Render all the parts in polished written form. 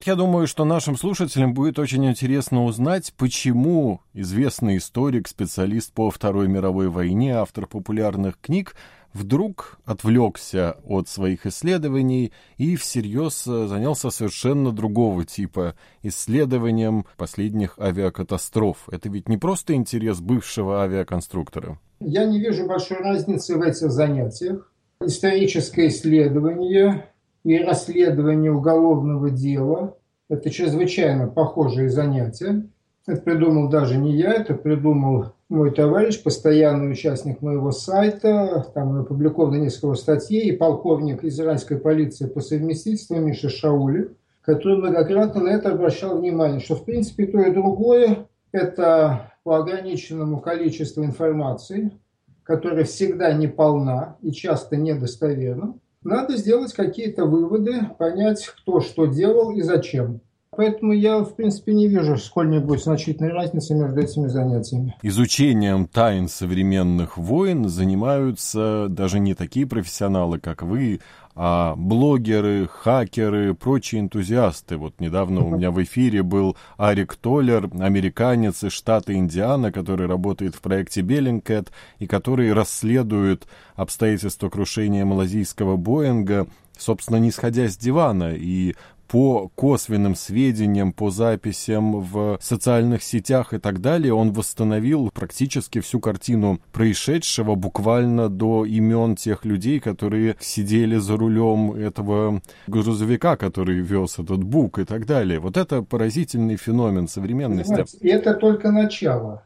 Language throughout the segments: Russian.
Я думаю, что нашим слушателям будет очень интересно узнать, почему известный историк, специалист по Второй мировой войне, автор популярных книг, вдруг отвлекся от своих исследований и всерьез занялся совершенно другого типа исследованием последних авиакатастроф. Это ведь не просто интерес бывшего авиаконструктора. Я не вижу большой разницы в этих занятиях. Историческое исследование и расследование уголовного дела – это чрезвычайно похожие занятия. Это придумал даже не я, это придумал мой товарищ, постоянный участник моего сайта. Там опубликовано несколько статей, и полковник израильской полиции по совместительству Миша Шаули, который многократно на это обращал внимание, что в принципе то и другое – это по ограниченному количеству информации, которая всегда неполна и часто недостоверна. Надо сделать какие-то выводы, понять, кто что делал и зачем. Поэтому я, в принципе, не вижу сколь-нибудь значительной разницы между этими занятиями. Изучением тайн современных войн занимаются даже не такие профессионалы, как вы, а блогеры, хакеры, прочие энтузиасты. Вот недавно у меня в эфире был Арик Толлер, американец из штата Индиана, который работает в проекте Bellingcat и который расследует обстоятельства крушения малазийского Боинга, собственно, не сходя с дивана, и по косвенным сведениям, по записям в социальных сетях и так далее, он восстановил практически всю картину происшедшего, буквально до имен тех людей, которые сидели за рулем этого грузовика, который вез этот бук и так далее. Вот это поразительный феномен современности. Понимаете, и это только начало.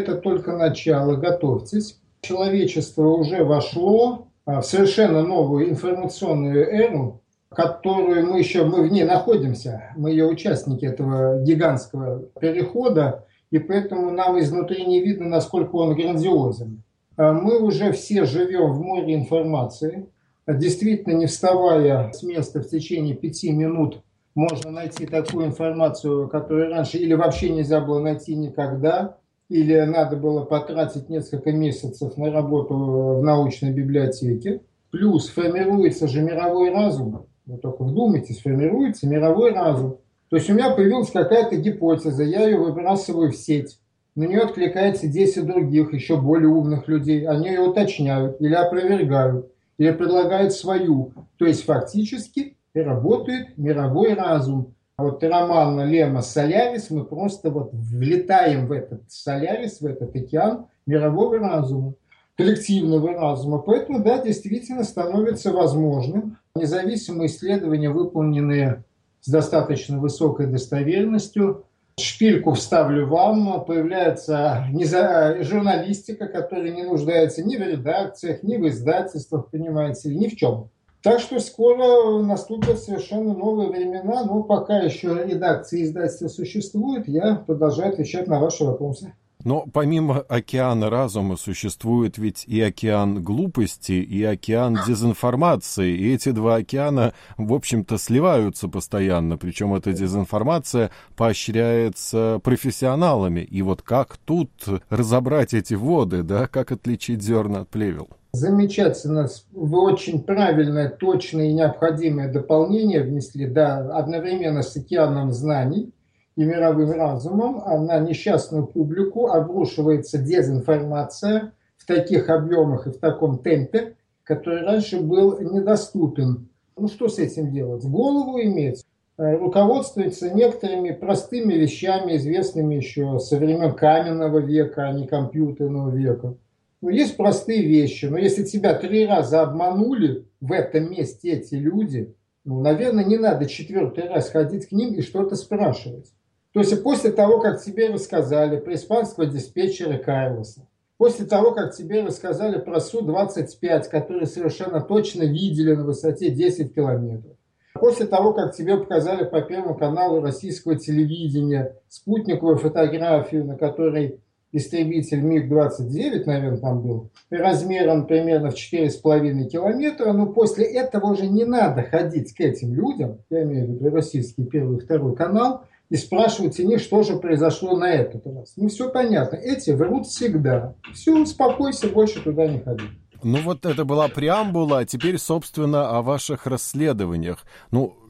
Готовьтесь. Человечество уже вошло в совершенно новую информационную эру, которую мы в ней находимся, мы ее участники этого гигантского перехода, и поэтому нам изнутри не видно, насколько он грандиозен. Мы уже все живем в море информации, действительно, не вставая с места в течение 5 минут, можно найти такую информацию, которую раньше или вообще нельзя было найти никогда, или надо было потратить несколько месяцев на работу в научной библиотеке. Плюс формируется же мировой разум. Вы только вдумайтесь, формируется мировой разум. То есть у меня появилась какая-то гипотеза, я ее выбрасываю в сеть. На нее откликается 10 других, еще более умных людей. Они ее уточняют или опровергают, или предлагают свою. То есть фактически работает мировой разум. А вот роман Лема «Солярис», мы просто вот влетаем в этот Солярис, в этот океан мирового разума, коллективного разума. Поэтому, да, действительно становится возможным независимые исследования, выполненные с достаточно высокой достоверностью. Шпильку вставлю вам, появляется журналистика, которая не нуждается ни в редакциях, ни в издательствах, понимаете, ни в чем. Так что скоро наступят совершенно новые времена, но пока еще редакции и издательства существуют, я продолжаю отвечать на ваши вопросы. Но помимо океана разума существует ведь и океан глупости, и океан дезинформации. И эти два океана, в общем-то, сливаются постоянно. Причем эта дезинформация поощряется профессионалами. И вот как тут разобрать эти воды, да, как отличить зерна от плевел? Замечательно. Вы очень правильное, точное и необходимое дополнение внесли, да, одновременно с океаном знаний и мировым разумом, а на несчастную публику обрушивается дезинформация в таких объемах и в таком темпе, который раньше был недоступен. Ну что с этим делать? В голову иметь, руководствуется некоторыми простыми вещами, известными еще со времен каменного века, а не компьютерного века. Ну, есть простые вещи, но если тебя 3 раза обманули в этом месте эти люди, ну, наверное, не надо 4-й раз ходить к ним и что-то спрашивать. То есть после того, как тебе рассказали про испанского диспетчера Карлоса, после того, как тебе рассказали про Су-25, который совершенно точно видели на высоте 10 километров, после того, как тебе показали по Первому каналу российского телевидения спутниковую фотографию, на которой истребитель МиГ-29, наверное, там был, размером примерно в 4,5 километра, но после этого уже не надо ходить к этим людям, я имею в виду российский Первый и Второй канал, и спрашивать у них, что же произошло на этот раз. Ну, все понятно. Эти врут всегда. Все, успокойся, больше туда не ходи. Ну, вот это была преамбула, а теперь, собственно, о ваших расследованиях. Ну,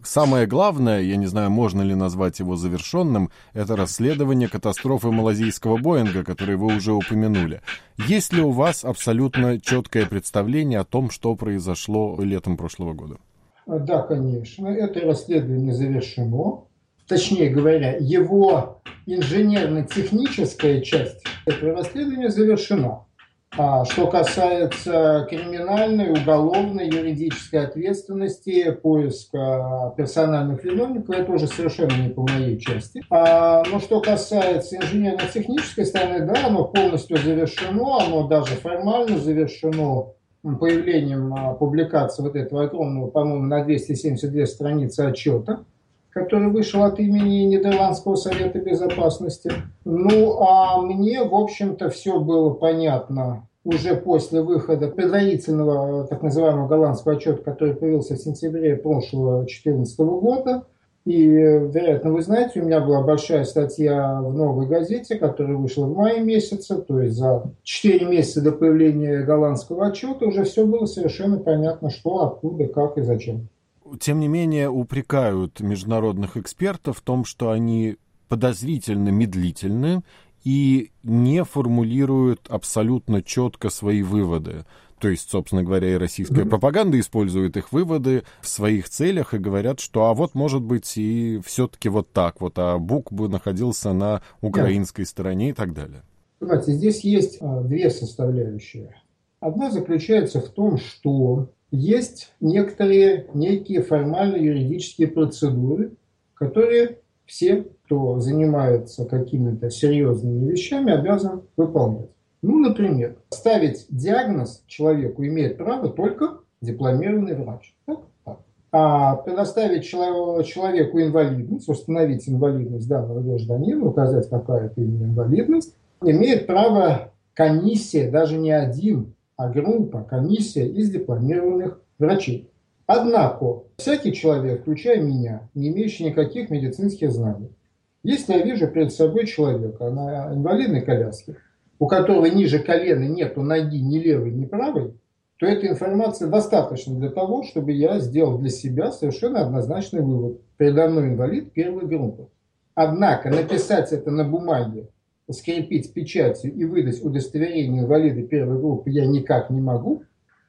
самое главное, я не знаю, можно ли назвать его завершенным, это расследование катастрофы малазийского Боинга, который вы уже упомянули. Есть ли у вас абсолютно четкое представление о том, что произошло летом прошлого года? Да, конечно. Это расследование завершено. Точнее говоря, его инженерно-техническая часть этого расследования завершена. А что касается криминальной, уголовной, юридической ответственности, поиска персональных виновников, это уже совершенно не по моей части. Но что касается инженерно-технической стороны, да, оно полностью завершено, оно даже формально завершено появлением публикации вот этого огромного, по-моему, на 272 страницы отчета, который вышел от имени Нидерландского совета безопасности. Ну, а мне, в общем-то, все было понятно уже после выхода предварительного, так называемого голландского отчета, который появился в сентябре прошлого 2014 года. И, вероятно, вы знаете, у меня была большая статья в «Новой газете», которая вышла в мае месяце, то есть за 4 месяца до появления голландского отчета уже все было совершенно понятно, что, откуда, как и зачем. Тем не менее, упрекают международных экспертов в том, что они подозрительно медлительны и не формулируют абсолютно четко свои выводы. То есть, собственно говоря, и российская пропаганда использует их выводы в своих целях и говорят, что а вот может быть и все-таки вот так вот, а БУК бы находился на украинской стороне и так далее. Понимаете, здесь есть две составляющие. Одна заключается в том, что есть некие формальные юридические процедуры, которые все, кто занимается какими-то серьезными вещами, обязан выполнять. Ну, например, ставить диагноз человеку имеет право только дипломированный врач. Так? А предоставить человеку инвалидность, установить инвалидность данного гражданина, указать, какая это именно инвалидность, имеет право комиссия, даже не один, а группа, комиссия из дипломированных врачей. Однако, всякий человек, включая меня, не имеющий никаких медицинских знаний, если я вижу перед собой человека на инвалидной коляске, у которого ниже колена нету ноги ни левой, ни правой, то эта информация достаточна для того, чтобы я сделал для себя совершенно однозначный вывод. Передо мной инвалид первой группы. Однако написать это на бумаге, скрепить печатью и выдать удостоверение инвалида первой группы я никак не могу,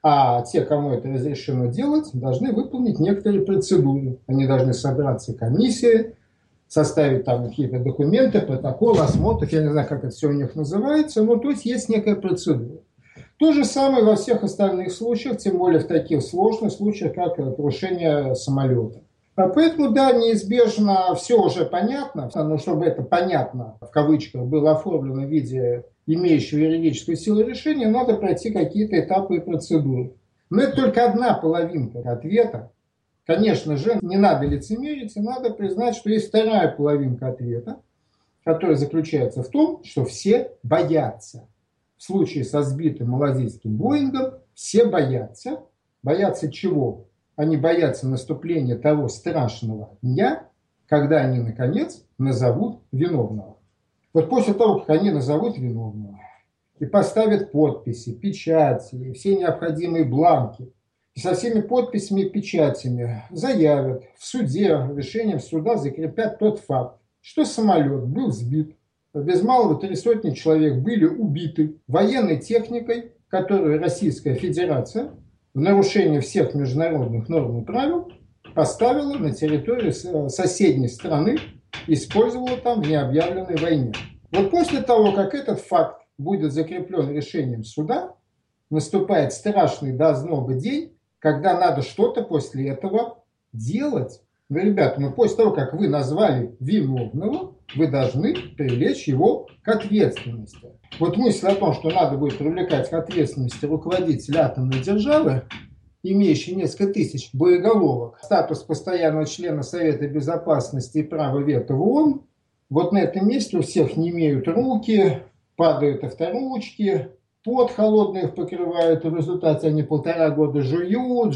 а те, кому это разрешено делать, должны выполнить некоторые процедуры. Они должны собраться комиссией, составить там какие-то документы, протокол, осмотр, я не знаю, как это все у них называется, но то есть некая процедура. То же самое во всех остальных случаях, тем более в таких сложных случаях, как крушение самолета. Поэтому, да, неизбежно все уже понятно, но чтобы это понятно, в кавычках, было оформлено в виде имеющего юридическую силу решения, надо пройти какие-то этапы и процедуры. Но это только одна половинка ответа. Конечно же, не надо лицемерить, и надо признать, что есть вторая половинка ответа, которая заключается в том, что все боятся. В случае со сбитым малазийским Боингом все боятся. Боятся чего? Они боятся наступления того страшного дня, когда они, наконец, назовут виновного. Вот после того, как они назовут виновного и поставят подписи, печати, все необходимые бланки, и со всеми подписями и печатями заявят в суде, решением суда закрепят тот факт, что самолет был сбит, без малого 300 человек были убиты военной техникой, которую Российская Федерация в нарушение всех международных норм и правил поставила на территорию соседней страны, использовала там в необъявленной войне. Вот после того, как этот факт будет закреплен решением суда, наступает страшный до озноба день, когда надо что-то после этого делать. Ну, ребята, после того, как вы назвали виновного, вы должны привлечь его к ответственности. Вот мысль о том, что надо будет привлекать к ответственности руководителя атомной державы, имеющий несколько тысяч боеголовок, статус постоянного члена Совета Безопасности и право вето в ООН, вот на этом месте у всех не имеют руки, падают авторучки, пот холодный их покрывает, в результате они 1,5 года жуют,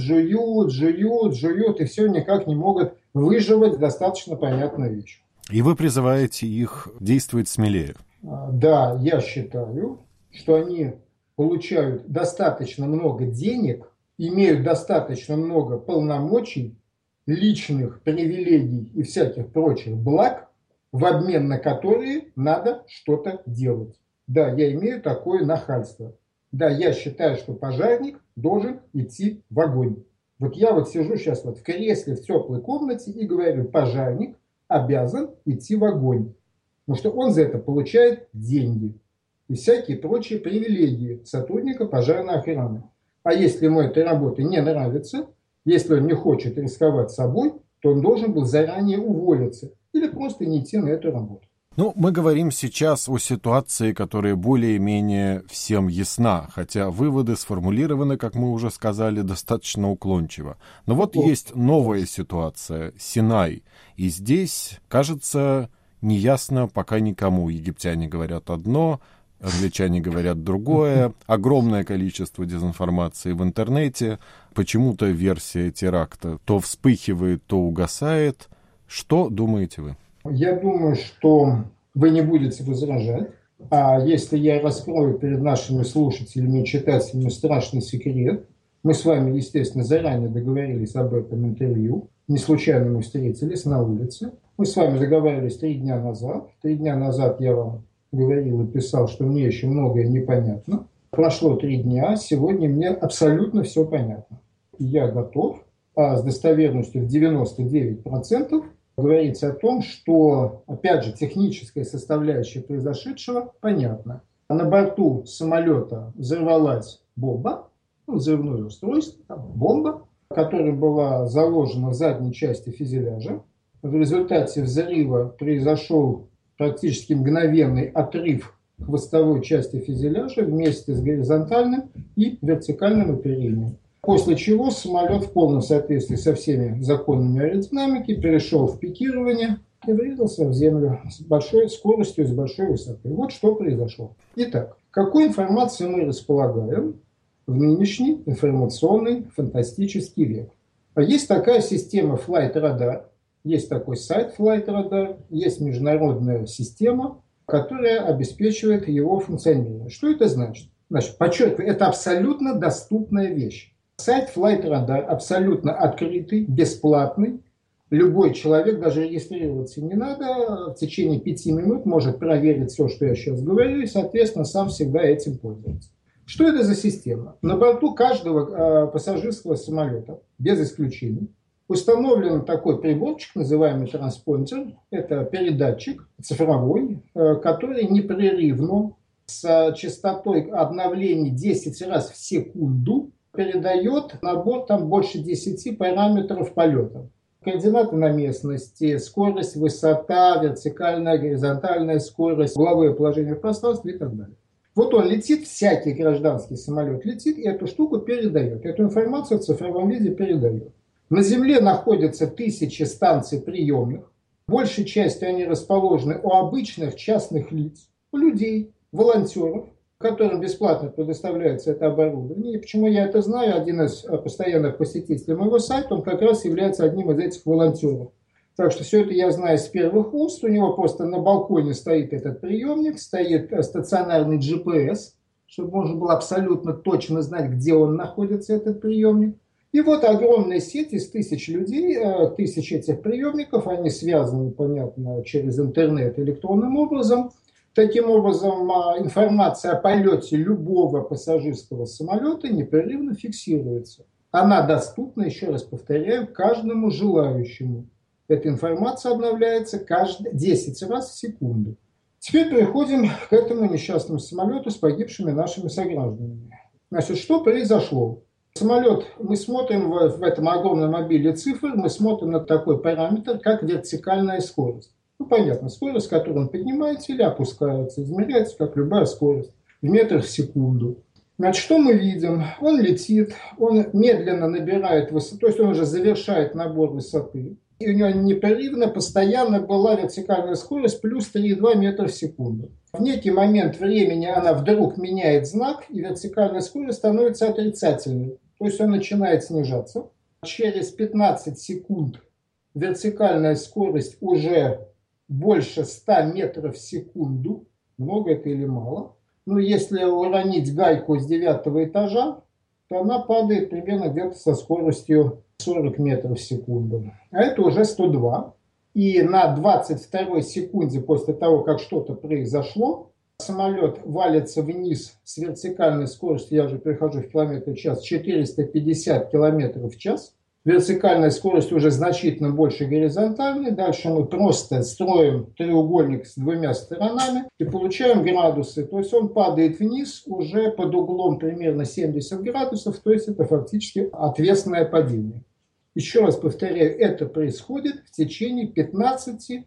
и все никак не могут выживать достаточно понятную вещь. И вы призываете их действовать смелее? Да, я считаю, что они получают достаточно много денег, имеют достаточно много полномочий личных привилегий и всяких прочих благ, в обмен на которые надо что-то делать. Да, я имею такое нахальство. Да, я считаю, что пожарник должен идти в огонь. Вот я вот сижу сейчас вот в кресле в теплой комнате и говорю, пожарник обязан идти в огонь. Потому что он за это получает деньги и всякие прочие привилегии сотрудника пожарной охраны. А если ему эта работа не нравится, если он не хочет рисковать собой, то он должен был заранее уволиться или просто не идти на эту работу. Ну, мы говорим сейчас о ситуации, которая более-менее всем ясна, хотя выводы сформулированы, как мы уже сказали, достаточно уклончиво. Но вот есть новая ситуация, Синай, и здесь, кажется, неясно пока никому. Египтяне говорят одно, англичане говорят другое, огромное количество дезинформации в интернете, почему-то версия теракта то вспыхивает, то угасает. Что думаете вы? Я думаю, что вы не будете возражать. А если я раскрою перед нашими слушателями и читателями страшный секрет, мы с вами, естественно, заранее договорились об этом интервью. Не случайно мы встретились на улице. Мы с вами договаривались 3 дня назад. 3 дня назад я вам говорил и писал, что мне еще многое непонятно. Прошло 3 дня, сегодня мне абсолютно все понятно. Я готов, с достоверностью в 99%, говорится о том, что, опять же, техническая составляющая произошедшего понятна. На борту самолета взорвалась бомба, взрывное устройство, бомба, которая была заложена в задней части фюзеляжа. В результате взрыва произошел практически мгновенный отрыв хвостовой части фюзеляжа вместе с горизонтальным и вертикальным оперением. После чего самолет в полном соответствии со всеми законами аэродинамики перешел в пикирование и врезался в землю с большой скоростью, с большой высотой. Вот что произошло. Итак, какой информацией мы располагаем в нынешний информационный фантастический век? Есть такая система Flight Radar, есть такой сайт Flight Radar, есть международная система, которая обеспечивает его функционирование. Что это значит? Значит, подчеркиваю, это абсолютно доступная вещь. Сайт Flight Radar абсолютно открытый, бесплатный. Любой человек, даже регистрироваться не надо, в течение 5 минут может проверить все, что я сейчас говорю, и, соответственно, сам всегда этим пользуется. Что это за система? На борту каждого пассажирского самолета, без исключений, установлен такой приборчик, называемый транспондер. Это передатчик цифровой, который непрерывно с частотой обновлений 10 раз в секунду передает на борт там больше 10 параметров полета. Координаты на местности, скорость, высота, вертикальная, горизонтальная скорость, угловое положение в пространстве и так далее. Вот он летит, всякий гражданский самолет летит и эту штуку передает. Эту информацию в цифровом виде передает. На Земле находятся 1000 станций приемных. Большей частью они расположены у обычных частных лиц, у людей, волонтеров, которым бесплатно предоставляется это оборудование. И почему я это знаю? Один из постоянных посетителей моего сайта, он как раз является одним из этих волонтеров. Так что все это я знаю с первых уст. У него просто на балконе стоит этот приемник, стоит стационарный GPS, чтобы можно было абсолютно точно знать, где он находится, этот приемник. И вот огромная сеть из 1000 людей, 1000 этих приемников, они связаны, понятно, через интернет электронным образом. Таким образом, информация о полете любого пассажирского самолета непрерывно фиксируется. Она доступна, еще раз повторяю, каждому желающему. Эта информация обновляется 10 раз в секунду. Теперь переходим к этому несчастному самолету с погибшими нашими согражданами. Значит, что произошло? Самолет, мы смотрим в этом огромном обилии цифр, мы смотрим на такой параметр, как вертикальная скорость. Понятно, скорость, с которой он поднимается или опускается, измеряется, как любая скорость, в метрах в секунду. Значит, что мы видим? Он летит, он медленно набирает высоту, то есть он уже завершает набор высоты. И у него непрерывно, постоянно была вертикальная скорость плюс 3,2 метра в секунду. В некий момент времени она вдруг меняет знак, и вертикальная скорость становится отрицательной. То есть он начинает снижаться. Через 15 секунд вертикальная скорость уже больше 100 метров в секунду. Много это или мало? Ну, если уронить гайку с 9-го этажа, то она падает примерно где-то со скоростью 40 метров в секунду. А это уже 102. И на 22 секунде после того, как что-то произошло, самолет валится вниз с вертикальной скоростью, я же перехожу в километр в час, 450 километров в час. Вертикальная скорость уже значительно больше горизонтальной. Дальше мы просто строим треугольник с двумя сторонами и получаем градусы. То есть он падает вниз уже под углом примерно 70 градусов. То есть это фактически отвесное падение. Еще раз повторяю, это происходит в течение 15-22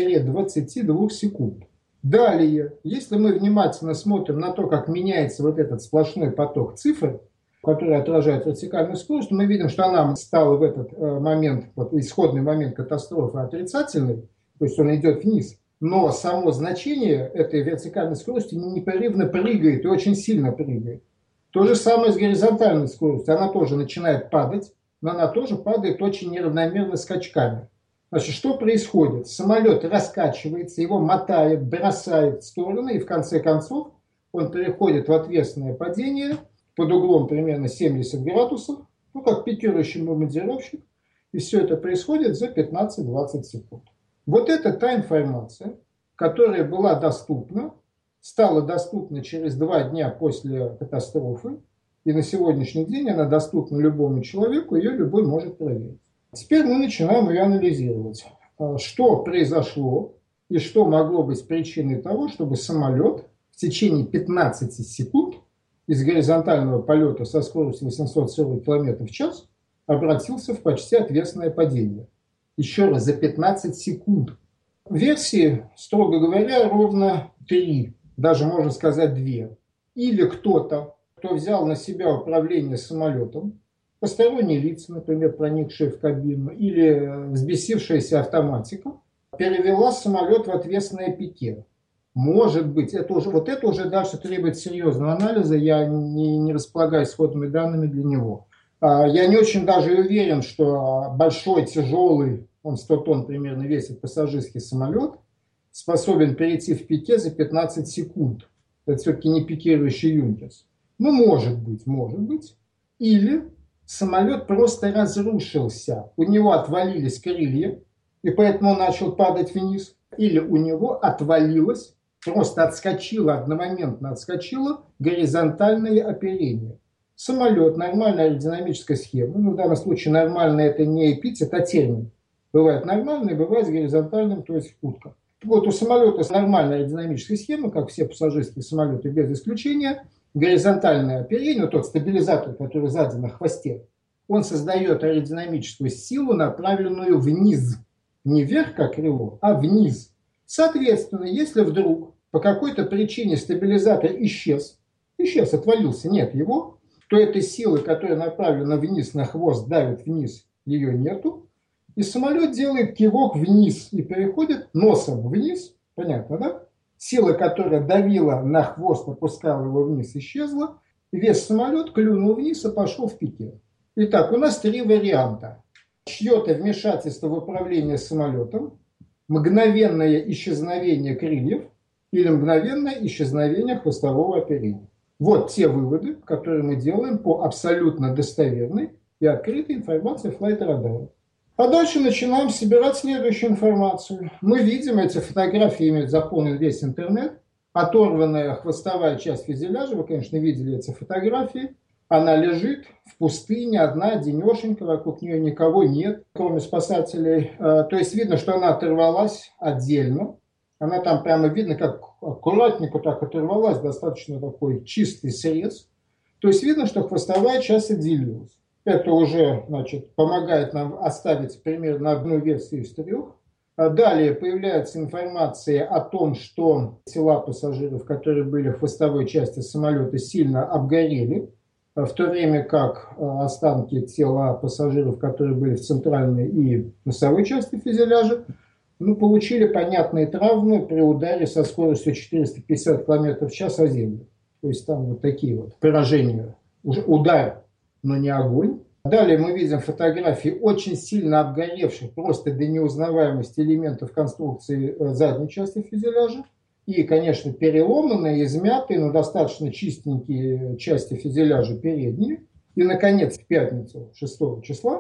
секунд. Далее, если мы внимательно смотрим на то, как меняется вот этот сплошной поток цифр, который отражает вертикальную скорость, мы видим, что она стала в этот момент, вот исходный момент катастрофы отрицательной, то есть он идет вниз, но само значение этой вертикальной скорости непрерывно прыгает и очень сильно прыгает. То же самое с горизонтальной скоростью, она тоже начинает падать, но она тоже падает очень неравномерно скачками. Значит, что происходит? Самолет раскачивается, его мотает, бросает в стороны, и в конце концов он переходит в отвесное падение под углом примерно 70 градусов, ну как пикирующий бомбардировщик, и все это происходит за 15-20 секунд. Вот это та информация, которая была доступна, стала доступна через 2 дня после катастрофы, и на сегодняшний день она доступна любому человеку, ее любой может проверить. Теперь мы начинаем ее анализировать. Что произошло и что могло быть причиной того, чтобы самолет в течение 15 секунд из горизонтального полета со скоростью 840 км в час обратился в почти отвесное падение. Еще раз, за 15 секунд. Версии, строго говоря, ровно 3, даже можно сказать 2. Или кто-то, кто взял на себя управление самолетом, посторонние лица, например, проникшие в кабину, или взбесившаяся автоматика, перевела самолет в отвесное пике. Может быть, это уже дальше требует серьезного анализа, я не располагаю исходными данными для него. Я не очень даже уверен, что большой, тяжелый, он 100 тонн примерно весит, пассажирский самолет, способен перейти в пике за 15 секунд. Это все-таки не пикирующий Юнкерс. Ну, может быть. Или самолет просто разрушился, у него отвалились крылья, и поэтому он начал падать вниз. Или у него отвалилось, просто одномоментно отскочило горизонтальное оперение. Самолет, нормальная аэродинамическая схема, в данном случае нормальная это не эпитет, а термин. Бывает нормальный, бывает с горизонтальным, то есть утка. Вот у самолета нормальная аэродинамическая схема, как все пассажирские самолеты без исключения, горизонтальное оперение, тот стабилизатор, который сзади на хвосте, он создает аэродинамическую силу, направленную вниз. Не вверх, как крыло, а вниз. Соответственно, если вдруг по какой-то причине стабилизатор исчез, отвалился, нет его, то этой силы, которая направлена вниз на хвост, давит вниз, ее нету. И самолет делает кивок вниз и переходит носом вниз. Понятно, да? Сила, которая давила на хвост, опускала его вниз, исчезла. Вес самолета клюнул вниз и пошел в пике. Итак, у нас 3 варианта. Чье-то вмешательство в управление самолетом, мгновенное исчезновение крыльев или мгновенное исчезновение хвостового оперения. Вот те выводы, которые мы делаем по абсолютно достоверной и открытой информации флайт-радара. А дальше начинаем собирать следующую информацию. Мы видим, эти фотографии имеют заполнен весь интернет. Оторванная хвостовая часть фюзеляжа, вы, конечно, видели эти фотографии. Она лежит в пустыне, одна, денешенька, вокруг нее никого нет, кроме спасателей. То есть видно, что она оторвалась отдельно. Она там прямо видно, как аккуратненько так оторвалась, достаточно такой чистый срез. То есть видно, что хвостовая часть отделилась. Это уже, помогает нам оставить примерно одну версию из 3. Далее появляется информация о том, что тела пассажиров, которые были в хвостовой части самолета, сильно обгорели, в то время как останки тела пассажиров, которые были в центральной и носовой части фюзеляжа, получили понятные травмы при ударе со скоростью 450 км в час о землю. То есть там вот такие вот поражения. Уже удар, но не огонь. Далее мы видим фотографии очень сильно обгоревших, просто до неузнаваемости элементов конструкции задней части фюзеляжа. И, конечно, переломанные, измятые, но достаточно чистенькие части фюзеляжа передние. И, наконец, в пятницу 6 числа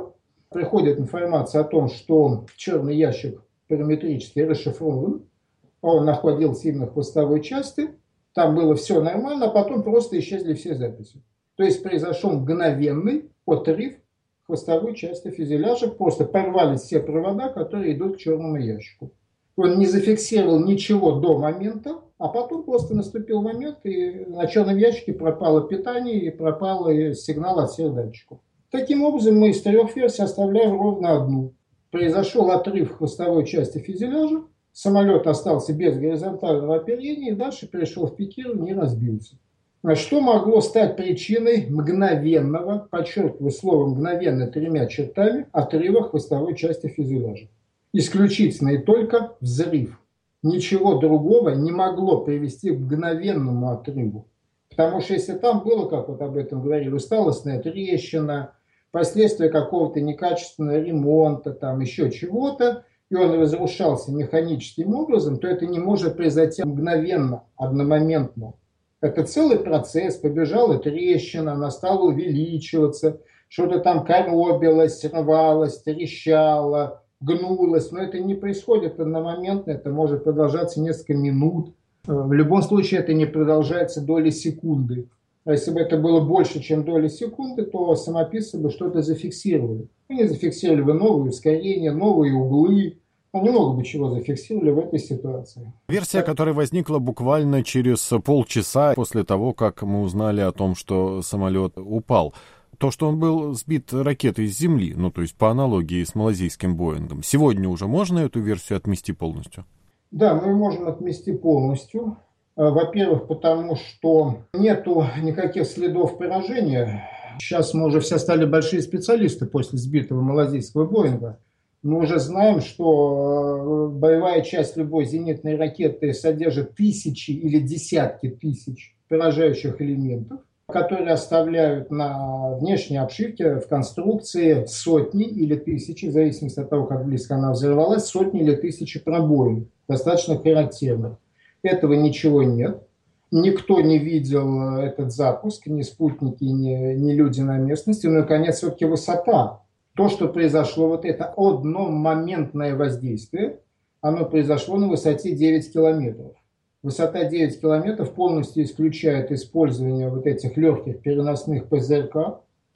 приходит информация о том, что черный ящик параметрически расшифрован, он находился именно в хвостовой части, там было все нормально, а потом просто исчезли все записи. То есть произошел мгновенный отрыв хвостовой части фюзеляжа, просто порвались все провода, которые идут к черному ящику. Он не зафиксировал ничего до момента, а потом просто наступил момент, и на черном ящике пропало питание и пропал сигнал от всех датчиков. Таким образом, мы из 3 версий оставляем ровно одну. Произошел отрыв хвостовой части фюзеляжа, самолет остался без горизонтального оперения и дальше перешел в пикирование и разбился. Что могло стать причиной мгновенного, подчеркиваю слово мгновенно 3 чертами, отрыва хвостовой части фюзеляжа? Исключительно и только взрыв. Ничего другого не могло привести к мгновенному отрыву. Потому что если там было, как вот об этом говорили, усталостная трещина, последствия какого-то некачественного ремонта, там еще чего-то, и он разрушался механическим образом, то это не может произойти мгновенно, одномоментно. Это целый процесс, побежала трещина, она стала увеличиваться, что-то там коробилось, рвалось, трещало, гнулось, но это не происходит одномоментно, это может продолжаться несколько минут. В любом случае это не продолжается доли секунды. А если бы это было больше, чем доли секунды, то самописцы бы что-то зафиксировали. Они зафиксировали бы новые ускорения, новые углы. Они много бы чего зафиксировали в этой ситуации. Версия, которая возникла буквально через полчаса после того, как мы узнали о том, что самолет упал. То, что он был сбит ракетой с земли, ну то есть по аналогии с малазийским Боингом. Сегодня уже можно эту версию отмести полностью? Да, мы можем отмести полностью. Во-первых, потому что нету никаких следов поражения. Сейчас мы уже все стали большие специалисты после сбитого малазийского Боинга. Мы уже знаем, что боевая часть любой зенитной ракеты содержит тысячи или десятки тысяч поражающих элементов, которые оставляют на внешней обшивке в конструкции сотни или тысячи, в зависимости от того, как близко она взорвалась, сотни или тысячи пробоин, достаточно характерных. Этого ничего нет. Никто не видел этот запуск, ни спутники, ни люди на местности. Ну и, наконец, все-таки высота. То, что произошло, вот это одномоментное воздействие, оно произошло на высоте 9 километров. Высота 9 километров полностью исключает использование вот этих легких переносных ПЗРК,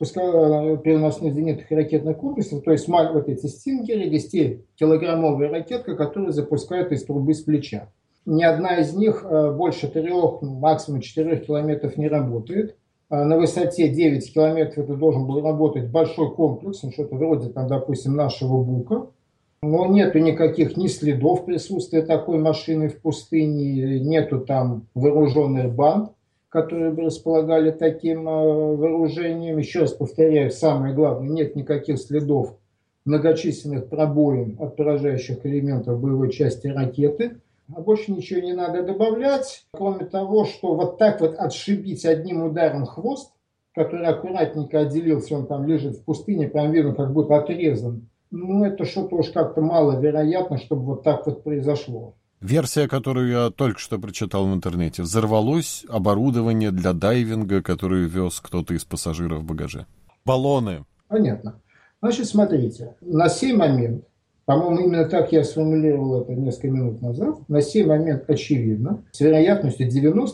переносных зенитных ракетных комплексов, то есть вот эти стингеры, 10-килограммовая ракетка, которую запускают из трубы с плеча. Ни одна из них больше 3, максимум 4 километров не работает. На высоте 9 километров это должен был работать большой комплекс, что-то вроде, там, допустим, нашего Бука. Но нету никаких ни следов присутствия такой машины в пустыне, нету там вооруженных банд, которые бы располагали таким вооружением. Еще раз повторяю, самое главное, нет никаких следов многочисленных пробоин от поражающих элементов боевой части ракеты. А больше ничего не надо добавлять, кроме того, что вот так вот отшибить одним ударом хвост, который аккуратненько отделился, он там лежит в пустыне, прям видно, как будто отрезан. Ну, это что-то уж как-то маловероятно, чтобы вот так вот произошло. Версия, которую я только что прочитал в интернете. Взорвалось оборудование для дайвинга, которое вез кто-то из пассажиров в багаже. Баллоны. Понятно. Значит, смотрите, на сей момент, по-моему, именно так я сформулировал это несколько минут назад, на сей момент очевидно, с вероятностью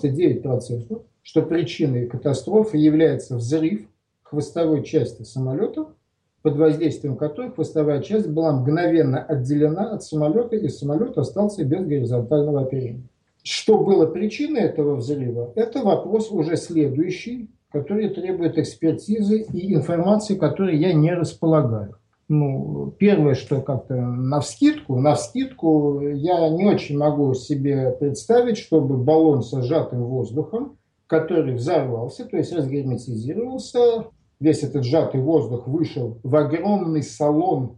99%, что причиной катастрофы является взрыв хвостовой части самолета, под воздействием которой хвостовая часть была мгновенно отделена от самолета, и самолет остался без горизонтального оперения. Что было причиной этого взрыва, это вопрос уже следующий, который требует экспертизы и информации, которой я не располагаю. Ну, первое, что как-то навскидку, я не очень могу себе представить, чтобы баллон с сжатым воздухом, который взорвался, то есть разгерметизировался, весь этот сжатый воздух вышел в огромный салон,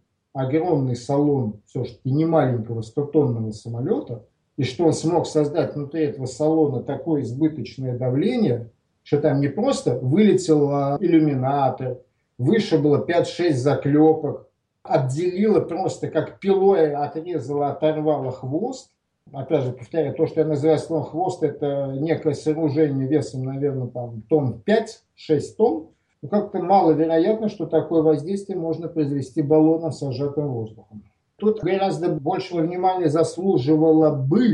все-таки не маленького 100-тонного самолета, и что он смог создать внутри этого салона такое избыточное давление, что там не просто вылетел иллюминатор, вышибло 5-6 заклепок, отделило просто как пилой, отрезало, оторвало хвост. Опять же, повторяю, то, что я называю словом хвост, это некое сооружение весом, наверное, там, тонн 5-6 тонн. Но как-то маловероятно, что такое воздействие можно произвести баллоном с сжатым воздухом. Тут гораздо большего внимания заслуживала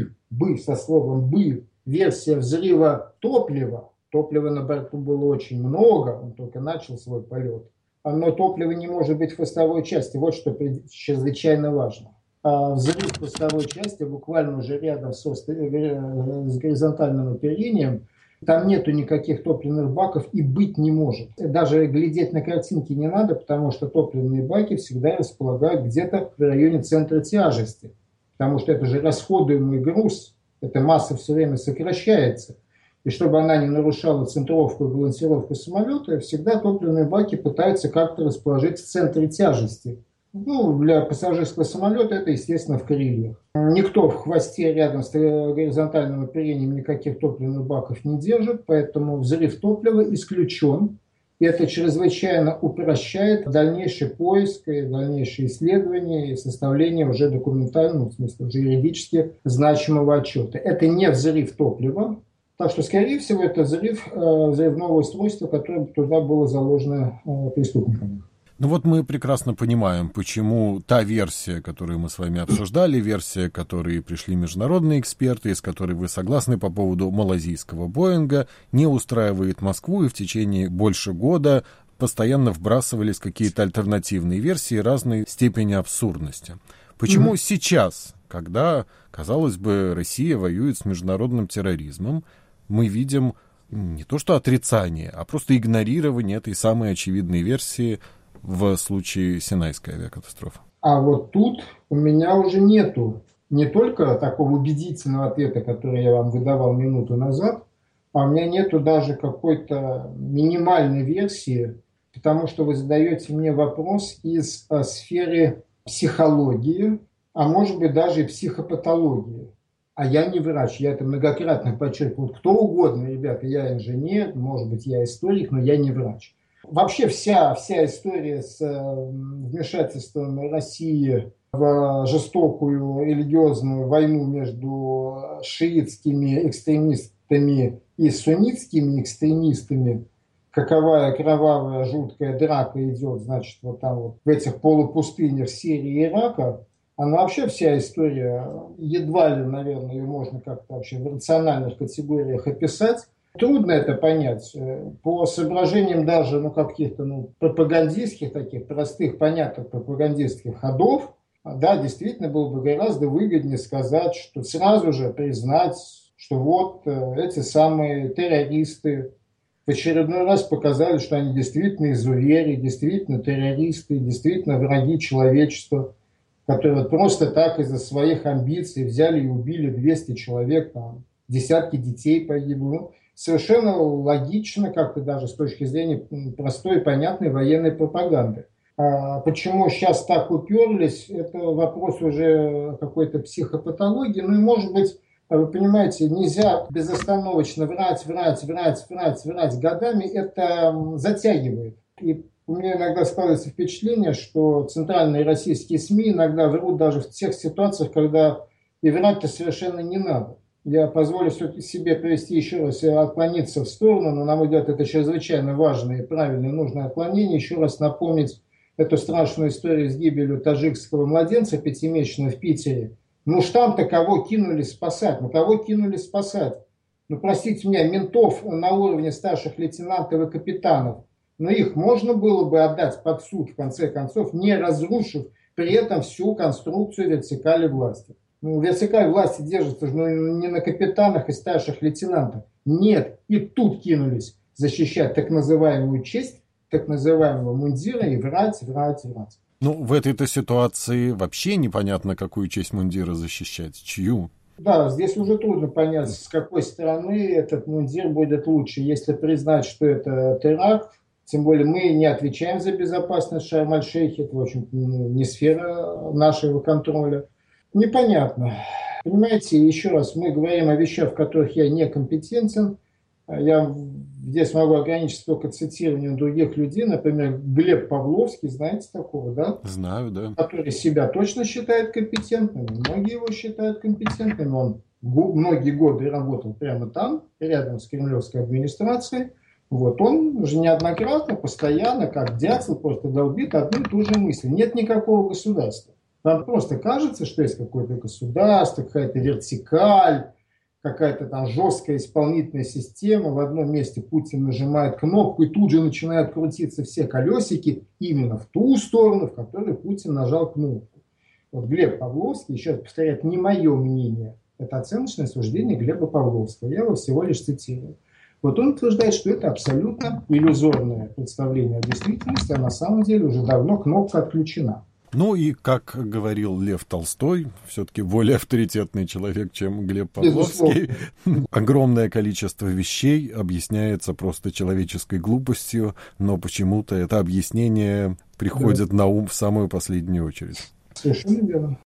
бы со словом «бы» версия взрыва топлива. Топлива на борту было очень много, он только начал свой полет. Но топливо не может быть в хвостовой части. Вот что чрезвычайно важно. Взрыв хвостовой части буквально уже рядом с горизонтальным оперением, там нету никаких топливных баков и быть не может. Даже глядеть на картинки не надо, потому что топливные баки всегда располагают где-то в районе центра тяжести. Потому что это же расходуемый груз, эта масса все время сокращается. И чтобы она не нарушала центровку и балансировку самолета, всегда топливные баки пытаются как-то расположить в центре тяжести. Для пассажирского самолета это, естественно, в крыльях. Никто в хвосте рядом с горизонтальным оперением никаких топливных баков не держит, поэтому взрыв топлива исключен. И это чрезвычайно упрощает дальнейший поиск и дальнейшее исследование и составление уже документального, в смысле уже юридически значимого отчета. Это не взрыв топлива, так что, скорее всего, это взрывного устройства, которое туда было заложено преступниками. Ну вот мы прекрасно понимаем, почему та версия, которую мы с вами обсуждали, версия, к которой пришли международные эксперты, с которой вы согласны по поводу малазийского Боинга, не устраивает Москву, и в течение больше года постоянно вбрасывались какие-то альтернативные версии разной степени абсурдности. Почему сейчас, когда, казалось бы, Россия воюет с международным терроризмом, мы видим не то что отрицание, а просто игнорирование этой самой очевидной версии в случае Синайской авиакатастрофы? А вот тут у меня уже нету не только такого убедительного ответа, который я вам выдавал минуту назад, а у меня нету даже какой-то минимальной версии, потому что вы задаете мне вопрос из сферы психологии, а может быть даже и психопатологии. А я не врач, я это многократно подчеркиваю. Кто угодно, ребята, я инженер, может быть, я историк, но я не врач. Вообще вся история с вмешательством России в жестокую религиозную войну между шиитскими экстремистами и суннитскими экстремистами, каковая кровавая жуткая драка идет, значит, вот там вот в этих полупустынях Сирии и Ирака, она вообще вся история, едва ли, наверное, ее можно как-то вообще в рациональных категориях описать. Трудно это понять. По соображениям даже каких-то пропагандистских, таких простых, понятных пропагандистских ходов, да, действительно было бы гораздо выгоднее сказать, что сразу же признать, что вот эти самые террористы в очередной раз показали, что они действительно изувери, действительно террористы, действительно враги человечества, которые просто так из-за своих амбиций взяли и убили 200 человек, там, десятки детей погибло. Совершенно логично, как-то даже с точки зрения простой и понятной военной пропаганды. Почему сейчас так уперлись, это вопрос уже какой-то психопатологии. Ну и, может быть, вы понимаете, нельзя безостановочно врать годами, это затягивает. И у меня иногда складывается впечатление, что центральные российские СМИ иногда врут даже в тех ситуациях, когда и врать-то совершенно не надо. Я позволю себе привести еще раз, отклониться в сторону, но, на мой взгляд, это чрезвычайно важное и правильное, нужное отклонение. Еще раз напомнить эту страшную историю с гибелью таджикского младенца 5-месячного в Питере. Ну, там-то кого кинулись спасать? Простите меня, ментов на уровне старших лейтенантов и капитанов. Но их можно было бы отдать под суд, в конце концов, не разрушив при этом всю конструкцию вертикали власти. Вертикаль власти держится не на капитанах и старших лейтенантах. Нет, и тут кинулись защищать так называемую честь, так называемого мундира и врать. В этой-то ситуации вообще непонятно, какую честь мундира защищать, чью. Да, здесь уже трудно понять, с какой стороны этот мундир будет лучше. Если признать, что это теракт, тем более мы не отвечаем за безопасность Шарм-эль-Шейха, это, в общем, не сфера нашего контроля. Непонятно. Понимаете, еще раз, мы говорим о вещах, в которых я некомпетентен. Я здесь могу ограничиться только цитированием других людей. Например, Глеб Павловский, знаете такого, да? Знаю, да. Который себя точно считает компетентным. Многие его считают компетентным. Он многие годы работал прямо там, рядом с кремлевской администрацией. Вот он уже неоднократно, постоянно, как дятел, просто долбит одну и ту же мысль. Нет никакого государства. Нам просто кажется, что есть какое-то государство, какая-то вертикаль, какая-то там жесткая исполнительная система. В одном месте Путин нажимает кнопку, и тут же начинают крутиться все колесики именно в ту сторону, в которую Путин нажал кнопку. Вот Глеб Павловский, еще раз повторяю, не мое мнение, это оценочное суждение Глеба Павловского. Я его всего лишь цитирую. Вот он утверждает, что это абсолютно иллюзорное представление о действительности, а на самом деле уже давно кнопка отключена. Ну и, как говорил Лев Толстой, все-таки более авторитетный человек, чем Глеб Павловский, огромное количество вещей объясняется просто человеческой глупостью, но почему-то это объяснение приходит на ум в самую последнюю очередь. Совершенно верно.